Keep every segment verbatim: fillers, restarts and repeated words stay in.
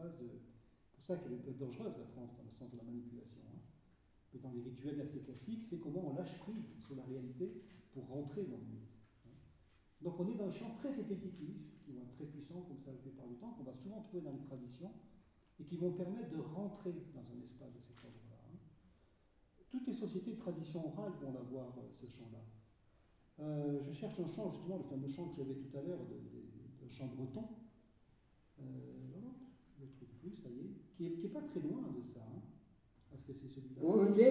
espace de... C'est pour ça qu'elle peut être dangereuse, la transe, dans le sens de la manipulation. Hein. Mais dans les rituels assez classiques, c'est comment on lâche prise sur la réalité pour rentrer dans le mythe. Hein. Donc on est dans des chants très répétitifs, qui vont être très puissants comme ça la plupart du temps, qu'on va souvent trouver dans les traditions, et qui vont permettre de rentrer dans un espace de cet ordre-là. Hein. Toutes les sociétés de tradition orale vont avoir euh, ce chant-là. Euh, je cherche un chant, justement, le fameux chant que j'avais tout à l'heure, le chant breton. Euh, non, je le trouve plus, ça y est, qui est, qui est pas très loin de ça. Hein. Est-ce que c'est celui-là?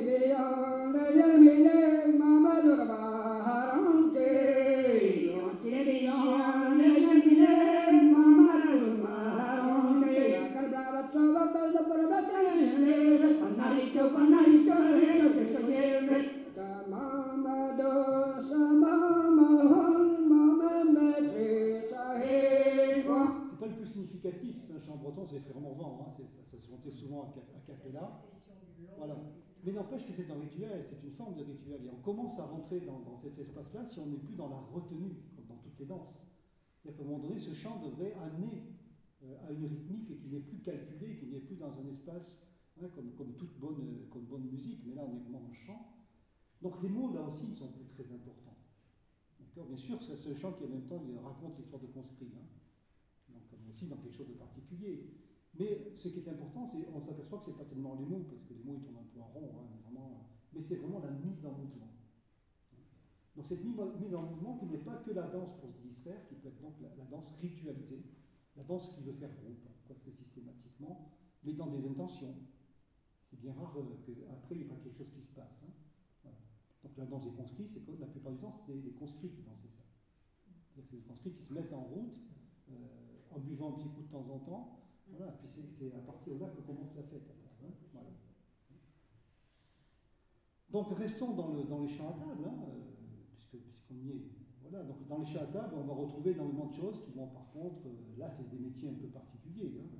C'est pas le plus significatif, c'est un chant breton, c'est vraiment vent, hein, ça, ça se montait souvent à, à cappella. Voilà. Mais n'empêche que c'est un rituel, c'est une forme de rituel. Et on commence à rentrer dans, dans cet espace-là si on n'est plus dans la retenue, comme dans toutes les danses. C'est-à-dire qu'à un moment donné, ce chant devrait amener euh, à une rythmique qui n'est plus calculée, qui n'est plus dans un espace hein, comme, comme toute bonne, comme bonne musique, mais là on est vraiment en chant. Donc les mots, là aussi, ne sont plus très importants. D'accord ? Bien sûr, c'est ce chant qui en même temps raconte l'histoire de conscrits. Hein. Donc on est aussi dans quelque chose de particulier. Mais ce qui est important, c'est qu'on s'aperçoit que ce n'est pas tellement les mots, parce que les mots ils tournent un peu en rond, hein, vraiment, mais c'est vraiment la mise en mouvement. Donc cette mise en mouvement qui n'est pas que la danse pour se distraire, qui peut être donc la, la danse ritualisée, la danse qui veut faire groupe, presque systématiquement, mais dans des intentions. C'est bien rare qu'après il n'y ait pas quelque chose qui se passe. Hein. Voilà. Donc la danse des conscrits, c'est que la plupart du temps, c'est des, des conscrits qui dansaient ça. C'est-à-dire que c'est des conscrits qui se mettent en route, euh, en buvant un petit coup de temps en temps. Voilà, puis c'est, c'est à partir de là que commence la fête. Hein, voilà. Donc restons dans, le, dans les chants à table, hein, euh, puisque, puisqu'on y est. Voilà, donc dans les chants à table, on va retrouver énormément de choses qui vont par contre, euh, là c'est des métiers un peu particuliers. Hein.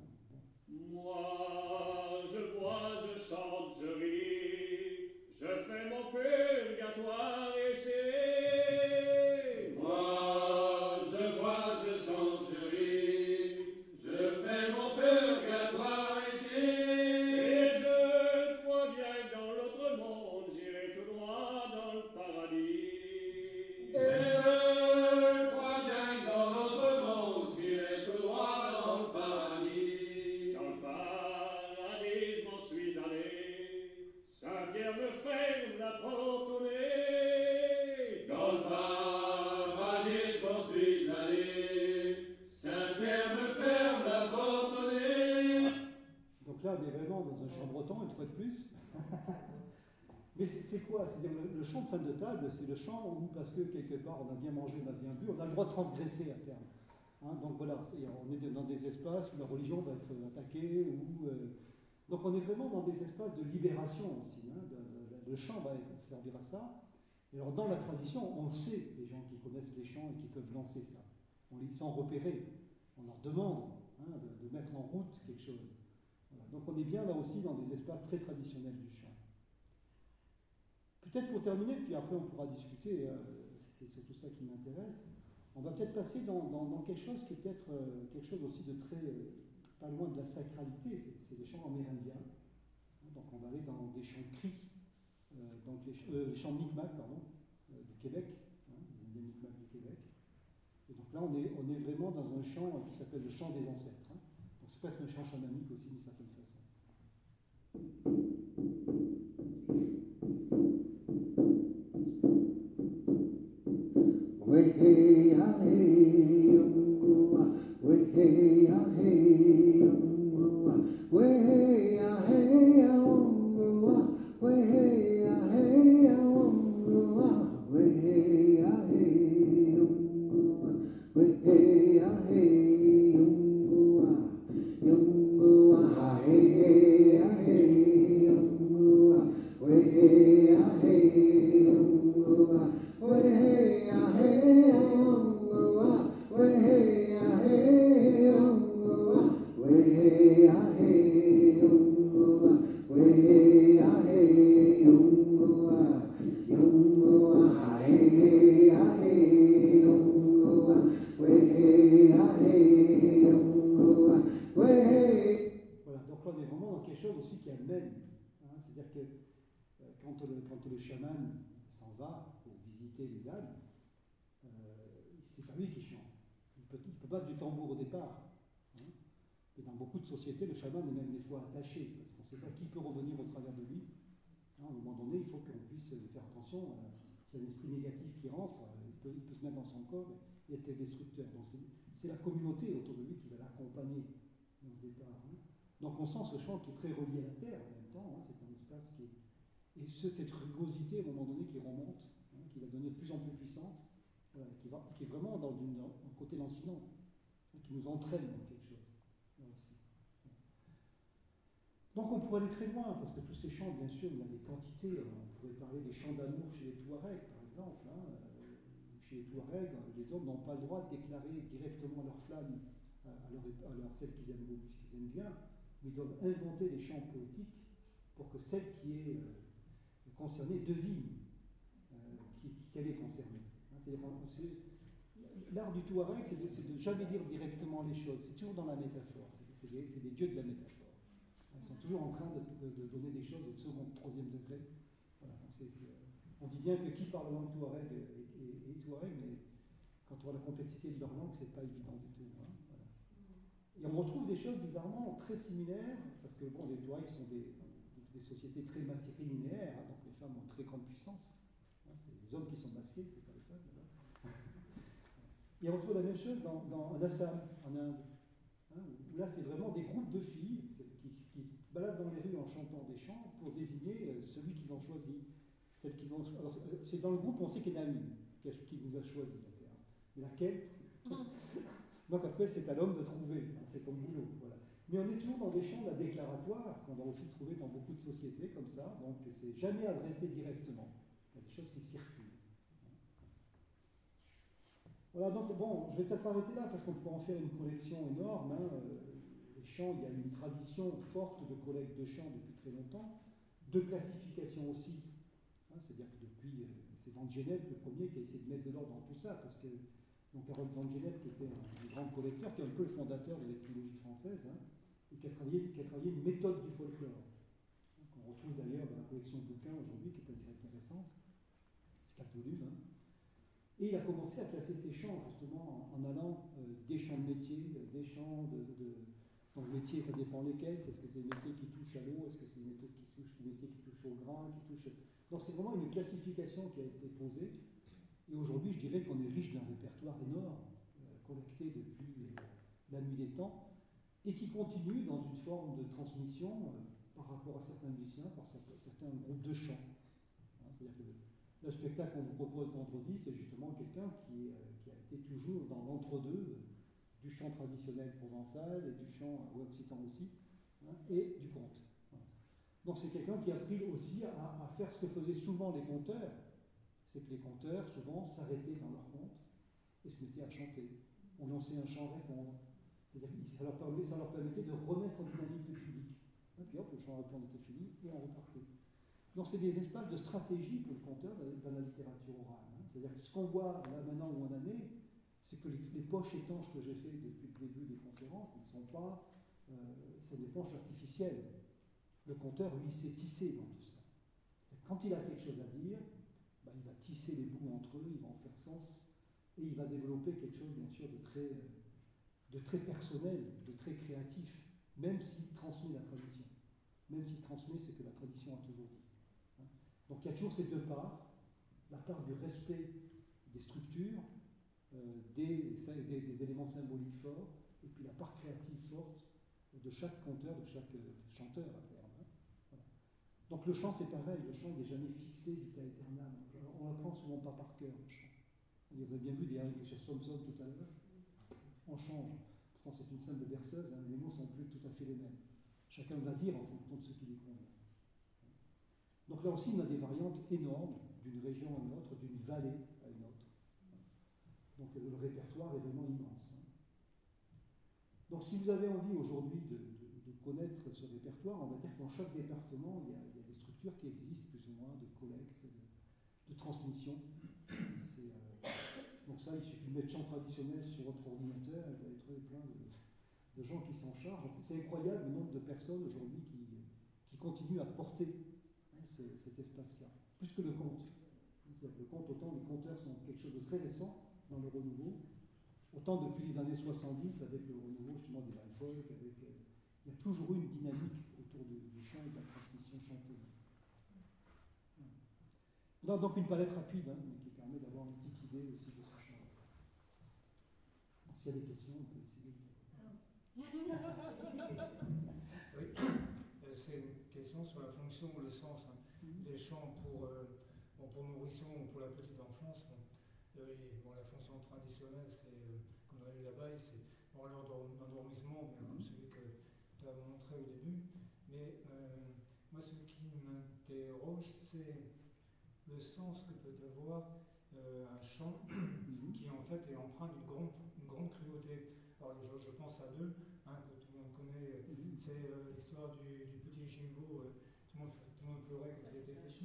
Moi, je bois, je chante, je ris, je fais mon purgatoire et c'est... Moi, je bois, je chante, je ris, je fais mon purgatoire ici. Et je crois bien que dans l'autre monde, j'irai tout droit dans le paradis. Et je crois bien que dans l'autre monde, j'irai tout droit dans le paradis. Dans le paradis, je m'en suis allé, Saint-Pierre me ferme la porte au nez. Dans le paradis, je m'en suis allé, Saint-Pierre me ferme la porte au nez. Donc là, on est vraiment dans un chant breton, une fois de plus. Mais c'est, c'est quoi? C'est le, le chant de fin de table, c'est le chant où, parce que quelque part, on a bien mangé, on a bien bu, on a le droit de transgresser à terme. Hein, donc voilà, c'est, on est dans des espaces où la religion va être attaquée, où, euh, donc on est vraiment dans des espaces de libération aussi. Hein, de, de, le chant va être, servir à ça. Et alors dans la tradition, on sait les gens qui connaissent les chants et qui peuvent lancer ça. On les sent repérés. On leur demande hein, de, de mettre en route quelque chose. Voilà. Donc on est bien là aussi dans des espaces très traditionnels du chant. Peut-être pour terminer, puis après on pourra discuter, euh, c'est surtout ça qui m'intéresse, on va peut-être passer dans, dans, dans quelque chose qui est peut-être euh, quelque chose aussi de très, euh, pas loin de la sacralité, c'est, c'est les chants amérindiens. Donc on va aller dans des chants cris, euh, donc les, euh, les chants Mi'kmaq, pardon, euh, du Québec, hein, les Indiens Mi'kmaq du Québec. Et donc là on est, on est vraiment dans un chant qui s'appelle le chant des ancêtres. Hein. Donc c'est presque un chant chamanique aussi d'une certaine façon. Way hey ha hey yungua, way hey ha hey yungua, way hey ha hey yungua, way hey ha hey yungua, way hey ha hey yungua, way hey ha hey yungua, yungua ha hey ha hey yungua, way hey ha hey yungua, way hey là, on est vraiment dans quelque chose aussi qui amène. Hein, c'est-à-dire que euh, quand, le, quand le chaman s'en va pour visiter les âmes, euh, c'est pas lui qui chante. Il peut, il peut battre du tambour au départ. Hein, et dans beaucoup de sociétés, le chaman est même des fois attaché, parce qu'on ne sait pas qui peut revenir au travers de lui. Hein, à un moment donné, il faut qu'on puisse faire attention. Euh, s'il y a un esprit négatif qui rentre, euh, il, peut, il peut se mettre dans son corps et être destructeur. Donc c'est, c'est la communauté autour de lui qui va l'accompagner dans ce départ. Hein. Donc on sent ce chant qui est très relié à la terre en même temps. Hein, c'est un espace qui est... Et ce, cette rugosité, à un moment donné, qui remonte, hein, qui va devenir de plus en plus puissante, voilà, qui, va, qui est vraiment dans, une, dans un côté lancinant, hein, qui nous entraîne dans quelque chose. Là aussi. Donc on pourrait aller très loin, parce que tous ces chants, bien sûr, il y a des quantités. On pourrait parler des chants d'amour chez les Touaregs, par exemple. Hein. Chez les Touaregs, les hommes n'ont pas le droit de déclarer directement leur flamme à, leur, à leur, celle qu'ils aiment beaucoup, ce qu'ils aiment bien, mais ils doivent inventer des chants poétiques pour que celle qui est euh, concernée devine euh, qui, qu'elle est concernée. Hein, c'est, c'est, l'art du Touareg, c'est de, c'est de jamais dire directement les choses, c'est toujours dans la métaphore, c'est, c'est, des, c'est des dieux de la métaphore. Ils sont toujours en train de, de, de donner des choses au second, troisième degré. Voilà, donc c'est, c'est, on dit bien que qui parle langue Touareg est, est, est Touareg, mais quand on voit la complexité de leur langue, c'est pas évident du tout. Hein, voilà. Et on retrouve des choses bizarrement très similaires, parce que bon, les Touaregs sont des, des, des sociétés très matrilinéaires, hein, donc les femmes ont une très grande puissance. Hein, c'est les hommes qui sont masqués, c'est pas les femmes. Voilà. Et on retrouve la même chose dans, dans en Assam, en Inde, hein, où là c'est vraiment des groupes de filles qui, qui se baladent dans les rues en chantant des chants pour désigner celui qu'ils ont choisi. Celle qu'ils ont, alors, c'est dans le groupe, on sait qu'il y en a une qui vous a choisi. Mais laquelle? Donc après, c'est à l'homme de trouver, hein, c'est ton boulot. Voilà. Mais on est toujours dans des champs de la déclaratoire qu'on va aussi trouver dans beaucoup de sociétés comme ça, donc c'est jamais adressé directement. Il y a des choses qui circulent. Voilà, donc bon, je vais peut-être arrêter là parce qu'on peut en faire une collection énorme. Hein. Les chants, il y a une tradition forte de collecte de chants depuis très longtemps, de classification aussi. Hein, c'est-à-dire que depuis, c'est Van Gennep le premier qui a essayé de mettre de l'ordre dans tout ça, parce que donc Harold Van Gennep, qui était un, un grand collecteur, qui est un peu le fondateur de l'éthologie française, hein, et qui a, travaillé, qui a travaillé une méthode du folklore, hein, qu'on retrouve d'ailleurs dans la collection de bouquins aujourd'hui, qui est assez intéressante, c'est quatre volumes. Hein. Et il a commencé à classer ses chants, justement, en, en allant euh, des chants de métier, des chants de... de donc métier, ça dépend lesquels, est-ce que c'est des métiers qui touchent à l'eau, est-ce que c'est des métiers qui touchent, des métiers qui touchent au grain, qui touchent... Donc c'est vraiment une classification qui a été posée. Et aujourd'hui, je dirais qu'on est riche d'un répertoire énorme, euh, collecté depuis euh, la nuit des temps, et qui continue dans une forme de transmission euh, par rapport à certains musiciens, par certains groupes de chants. Hein, c'est-à-dire que le spectacle qu'on vous propose vendredi, c'est justement quelqu'un qui, euh, qui a été toujours dans l'entre-deux euh, du chant traditionnel provençal et du chant euh, occitan aussi, hein, et du conte. Voilà. Donc c'est quelqu'un qui a appris aussi à, à faire ce que faisaient souvent les conteurs. C'est que les conteurs, souvent, s'arrêtaient dans leur conte et se mettaient à chanter, ou lancer un chant-répondre. C'est-à-dire que ça leur, permettait, ça leur permettait de remettre en dynamique le public. Et puis hop, le chant-répondre était fini, et on repartait. Donc c'est des espaces de stratégie pour le conteur dans la littérature orale. Hein. C'est-à-dire que ce qu'on voit là maintenant ou en année, c'est que les, les poches étanches que j'ai fait depuis le début des conférences ne sont pas, euh, c'est des poches artificielles. Le conteur, lui, s'est tissé dans tout ça. Quand il a quelque chose à dire, ben, il va tisser les bouts entre eux, il va en faire sens, et il va développer quelque chose, bien sûr, de très, de très personnel, de très créatif, même s'il transmet la tradition. Même s'il transmet ce que la tradition a toujours dit. Hein. Donc il y a toujours ces deux parts, la part du respect des structures, euh, des, des, des éléments symboliques forts, et puis la part créative forte de chaque conteur, de chaque de chanteur à terme. Hein. Voilà. Donc le chant c'est pareil, le chant n'est jamais fixé vita aeternam. On l'apprend souvent pas par cœur, le chant. Vous avez bien vu des règles sur Somson tout à l'heure. On change. Pourtant c'est une simple berceuse, hein, les mots sont plus tout à fait les mêmes. Chacun va dire en fonction de ce qui lui convient. Donc là aussi, on a des variantes énormes d'une région à une autre, d'une vallée à une autre. Donc le répertoire est vraiment immense. Donc si vous avez envie aujourd'hui de, de, de connaître ce répertoire, on va dire que dans chaque département, il y a, il y a des structures qui existent, plus ou moins, de collecte, de, de transmission. C'est, euh, donc ça, il suffit de mettre chant traditionnel sur votre ordinateur et vous allez trouver plein de... de gens qui s'en chargent. C'est incroyable le nombre de personnes aujourd'hui qui, qui continuent à porter hein, ce, cet espace-là, plus que le conte. Le conte, autant les conteurs sont quelque chose de très récent dans le renouveau, autant depuis les années soixante-dix, avec le renouveau justement des bal folk, avec, euh, il y a toujours eu une dynamique autour du, du chant et de la transmission chantée. Voilà. Donc une palette rapide, hein, mais qui permet d'avoir une petite idée aussi de ce chant. S'il y a des questions, on peut essayer de... Oui, euh, c'est une question sur la fonction ou le sens hein, des chants pour, euh, bon, pour nourrisson ou pour la petite enfance. Bon, euh, et, bon, la fonction traditionnelle, c'est, euh, comme on a vu là-bas, c'est bon, l'endormissement, mais comme celui que tu as montré au début. Mais euh, moi, ce qui m'interroge, c'est le sens que peut avoir euh, un chant qui, en fait, est empreint d'une grande, une grande cruauté. Alors, je, je pense à deux, hein, que tout le monde connaît, c'est euh, l'histoire du, du petit Jimbo. Euh, tout, le monde, tout le monde pleurait quand il était petit.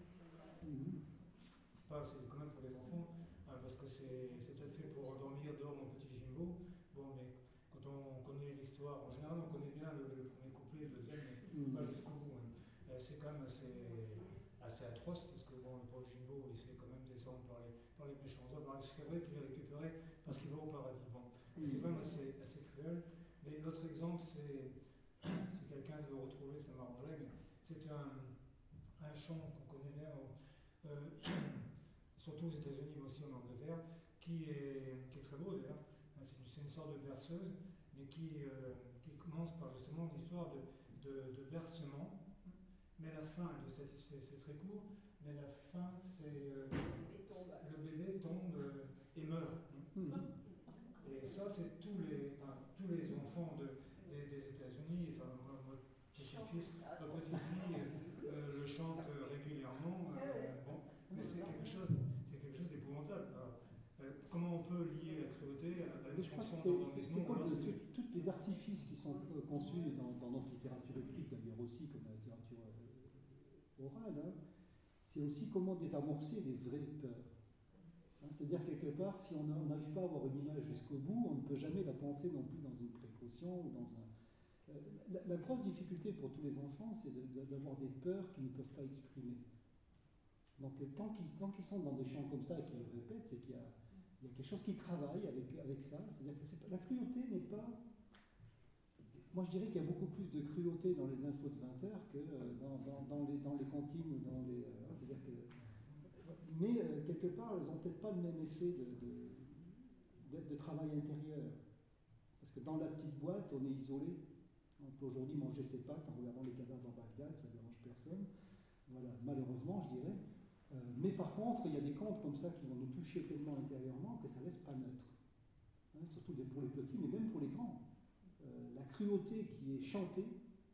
Pas, c'est quand même pour les enfants, hein, parce que c'est peut-être fait pour endormir dehors mon petit Jimbo. Bon, mais quand on connaît l'histoire, en général, on connaît bien le, le premier couplet, le deuxième, mais pas jusqu'au bout. Hein. Euh, c'est quand même assez, assez atroce, parce que bon, le pauvre Jimbo, il se fait quand même descendre par les, par les méchants hommes. Alors, c'est vrai qu'il est récupéré parce qu'il va au paradis. Bon, c'est quand même assez, assez cruel. Mais l'autre exemple, c'est, si quelqu'un veut le retrouver, ça m'arrangerait, mais c'est un, un chant qu'on connaît bien, euh, surtout aux États-Unis, mais aussi en Angleterre, qui est, qui est très beau d'ailleurs. C'est une, c'est une sorte de berceuse, mais qui, euh, qui commence par justement une histoire de, de, de bercement. Mais la fin de cette c'est, c'est très court, mais la fin, c'est euh, le bébé tombe euh, et meurt. Et ça, c'est tous les, enfin, tous les enfants de, des, des États-Unis, enfin, moi, moi petit-fils, ma petite-fille euh, le chante régulièrement. Euh, bon, mais c'est quelque chose, c'est quelque chose d'épouvantable. Alors, euh, comment on peut lier la cruauté à la fonction d'endormissement? C'est comme tous les artifices qui sont euh, conçus dans, dans notre littérature écrite, d'ailleurs aussi, comme la littérature euh, orale, hein, c'est aussi comment désamorcer les vraies peurs. C'est-à-dire, quelque part, si on n'arrive pas à avoir une image jusqu'au bout, on ne peut jamais la penser non plus dans une précaution ou dans un... Euh, la, la grosse difficulté pour tous les enfants, c'est de, de, d'avoir des peurs qu'ils ne peuvent pas exprimer. Donc, tant qu'ils, tant qu'ils sont dans des champs comme ça et qu'ils le répètent, c'est qu'il y a, il y a quelque chose qui travaille avec, avec ça. C'est-à-dire que c'est, la cruauté n'est pas... Moi, je dirais qu'il y a beaucoup plus de cruauté dans les infos de vingt heures que dans, dans, dans, les, dans les cantines ou dans les... Euh, c'est-à-dire que... Mais euh, quelque part, elles n'ont peut-être pas le même effet de, de, de, de travail intérieur. Parce que dans la petite boîte, on est isolé. On peut aujourd'hui manger ses pâtes en regardant les cadavres à Bagdad, ça ne dérange personne. Voilà, malheureusement, je dirais. Euh, mais par contre, il y a des contes comme ça qui vont nous toucher tellement intérieurement que ça ne laisse pas neutre. Hein, surtout pour les petits, mais même pour les grands. Euh, la cruauté qui est chantée,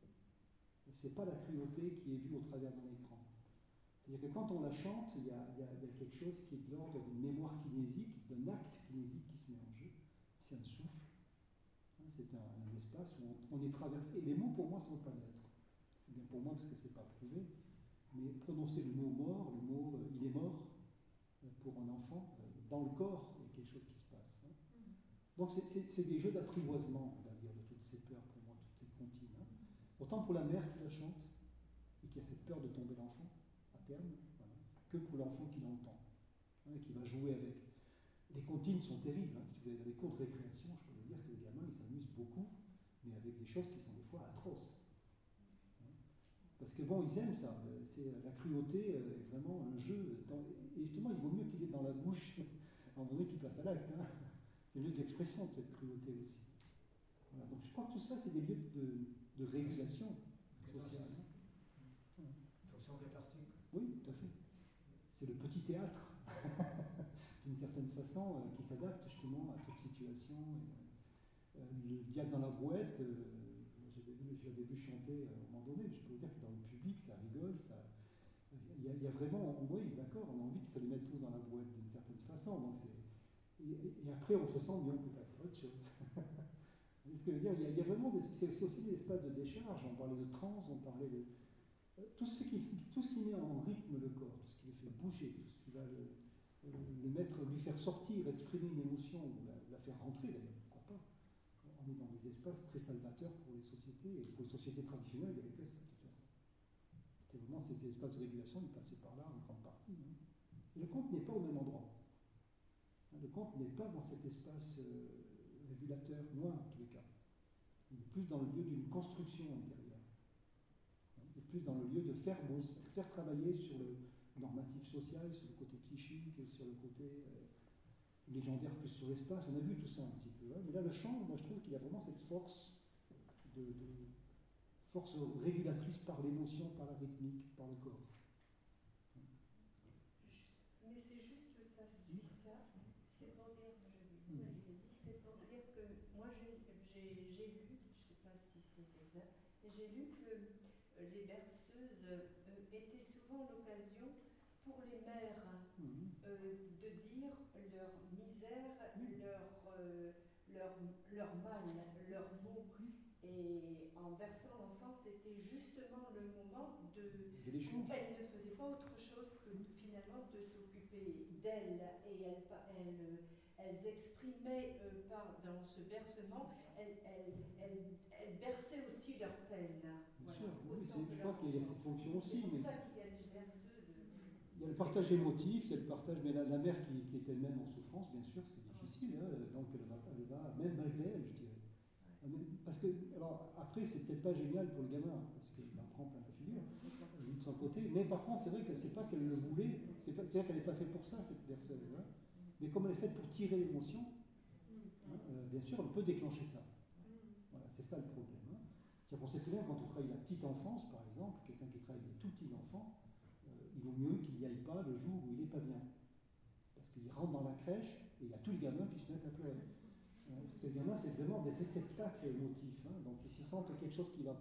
ce n'est pas la cruauté qui est vue au travers d'un écran. C'est-à-dire que quand on la chante, il y, a, il, y a, il y a quelque chose qui est de l'ordre d'une mémoire kinésique, d'un acte kinésique qui se met en jeu. C'est un souffle. Hein, c'est un, un espace où on, on est traversé. Et les mots, pour moi, ne sont pas neutres. Eh bien pour moi, parce que ce n'est pas prouvé. Mais prononcer le mot mort, le mot euh, il est mort, euh, pour un enfant, euh, dans le corps, il y a quelque chose qui se passe. Hein. Donc c'est, c'est, c'est des jeux d'apprivoisement, on va dire, de toutes ces peurs, pour moi, toutes ces comptines. Hein. Autant pour la mère qui la chante, et qui a cette peur de tomber l'enfant, terme, voilà, que pour l'enfant qui l'entend, hein, qui va jouer avec. Les comptines sont terribles. Hein. Si vous allez dans les cours de récréation, je peux vous dire que les gamins, ils s'amusent beaucoup, mais avec des choses qui sont des fois atroces. Hein. Parce que bon, ils aiment ça. C'est, la cruauté est vraiment un jeu. Dans, et justement, il vaut mieux qu'il est dans la bouche, à un moment donné qu'il passe à l'acte. Hein. C'est le lieu de l'expression de cette cruauté aussi. Voilà. Donc je crois que tout ça, c'est des lieux de, de régulation sociale. Fonction cathartique. Oui, tout à fait. C'est le petit théâtre, d'une certaine façon, euh, qui s'adapte justement à toute situation. Et, euh, le diable dans la brouette, euh, j'avais, vu, j'avais vu chanter à un moment donné, mais je peux vous dire que dans le public, ça rigole, ça... Il y, a, il y a vraiment, oui, d'accord, on a envie que ça les mette tous dans la brouette d'une certaine façon. Donc c'est... Et, et après, on se sent bien, on peut passer à autre chose. Ce que je veux dire, il y a, il y a vraiment des, c'est, c'est aussi des espaces de décharge. On parlait de trance, on parlait de... Tout ce, qui, tout ce qui met en rythme le corps, tout ce qui le fait bouger, tout ce qui va le, le mettre, lui faire sortir, exprimer une émotion, ou la, la faire rentrer d'ailleurs, pourquoi pas, en est dans des espaces très salvateurs pour les sociétés, et pour les sociétés traditionnelles, il n'y avait que ça, de toute façon. C'était vraiment ces, ces espaces de régulation, ils passaient par là en grande partie. Hein. Et le conte n'est pas au même endroit. Hein, le conte n'est pas dans cet espace euh, régulateur, loin en tous les cas. Il est plus dans le lieu d'une construction intérieure. Hein, il est plus dans le lieu de faire, faire travailler sur le normatif social, sur le côté psychique, sur le côté euh, légendaire, plus sur l'espace. On a vu tout ça un petit peu. Hein. Mais là, le chant, moi je trouve qu'il a vraiment cette force de, de force régulatrice par l'émotion, par la rythmique, par le corps. Mais c'est juste que ça suit ça. C'est pour dire, je, mmh. c'est pour dire que moi j'ai lu, je ne sais pas si c'est exact, mais j'ai lu que les berceuses euh, étaient souvent l'occasion pour les mères mmh. euh, de dire leur misère, mmh. leur, euh, leur, leur mal, leur mot. Et en versant l'enfant, c'était justement le moment de... de l'échange. Elle ne faisait pas autre chose que de, finalement de s'occuper d'elles. Et elles, elles, elles exprimaient euh, par, dans ce bercement, elles, elles, elles, elles berçaient aussi leur peine. Bien voilà, sûr, oui, je crois qu'il y a cette fonction aussi. C'est pour mais... ça qu'il y a les berceuses. Il y a le partage émotif, il y a le partage, mais la, la mère qui, qui est elle-même en souffrance, bien sûr, c'est difficile, hein, donc elle va, elle va, même malgré elle, je dirais. Parce que, alors, après, c'est peut-être pas génial pour le gamin, parce qu'il en prend plein la figure, lui de son côté, mais par contre, c'est vrai que c'est pas qu'elle le voulait, c'est vrai qu'elle n'est pas faite pour ça, cette berceuse, hein, mais comme elle est faite pour tirer l'émotion, hein, euh, bien sûr, elle peut déclencher ça. Voilà, c'est ça le problème. Hein. C'est-à-dire qu'on sait très bien, quand on travaille la petite enfance, par exemple, quelqu'un qui travaille les tout petits enfants, il vaut mieux qu'il n'y aille pas le jour où il n'est pas bien. Parce qu'il rentre dans la crèche et il y a tous les gamins qui se mettent à pleurer. Parce que les gamins, c'est vraiment des réceptacles émotifs. Hein, donc ils s'y sentent quelque chose qui va